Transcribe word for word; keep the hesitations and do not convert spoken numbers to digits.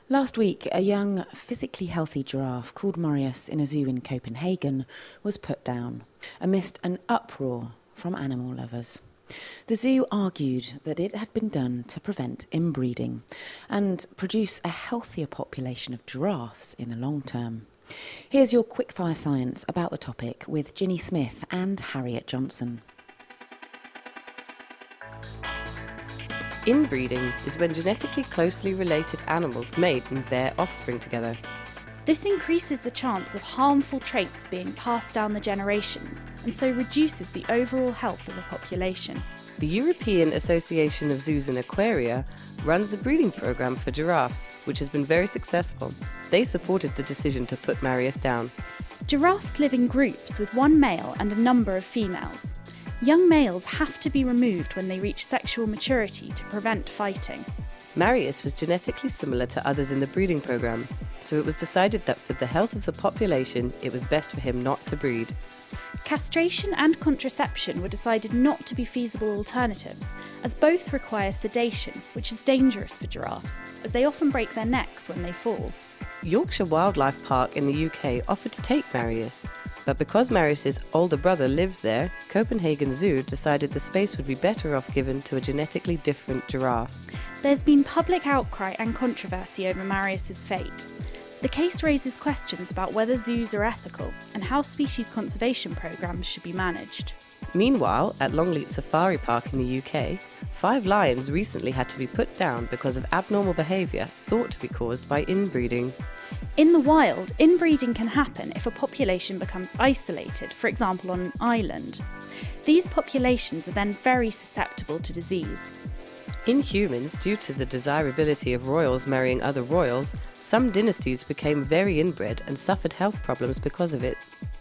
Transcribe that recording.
Last week, a young, physically healthy giraffe called Marius in a zoo in Copenhagen was put down, amidst an uproar from animal lovers. The zoo argued that it had been done to prevent inbreeding and produce a healthier population of giraffes in the long term. Here's your quickfire science about the topic with Ginny Smith and Harriet Johnson. Inbreeding is when genetically closely related animals mate and bear offspring together. This increases the chance of harmful traits being passed down the generations and so reduces the overall health of a population. The European Association of Zoos and Aquaria runs a breeding program for giraffes, which has been very successful. They supported the decision to put Marius down. Giraffes live in groups with one male and a number of females. Young males have to be removed when they reach sexual maturity to prevent fighting. Marius was genetically similar to others in the breeding program, so it was decided that for the health of the population, it was best for him not to breed. Castration and contraception were decided not to be feasible alternatives, as both require sedation, which is dangerous for giraffes, as they often break their necks when they fall. Yorkshire Wildlife Park in the U K offered to take Marius, but because Marius's older brother lives there, Copenhagen Zoo decided the space would be better off given to a genetically different giraffe. There's been public outcry and controversy over Marius's fate. The case raises questions about whether zoos are ethical and how species conservation programmes should be managed. Meanwhile, at Longleat Safari Park in the U K, five lions recently had to be put down because of abnormal behaviour thought to be caused by inbreeding. In the wild, inbreeding can happen if a population becomes isolated, for example on an island. These populations are then very susceptible to disease. In humans, due to the desirability of royals marrying other royals, some dynasties became very inbred and suffered health problems because of it.